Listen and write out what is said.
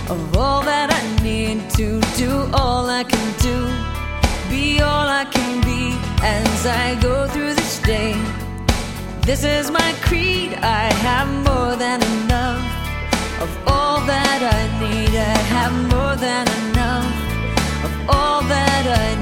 of all that I need to do all I can do, be all I can be as I go through this day. This is my creed, I have more than enough of all that I need. I have more than enough of all that I need.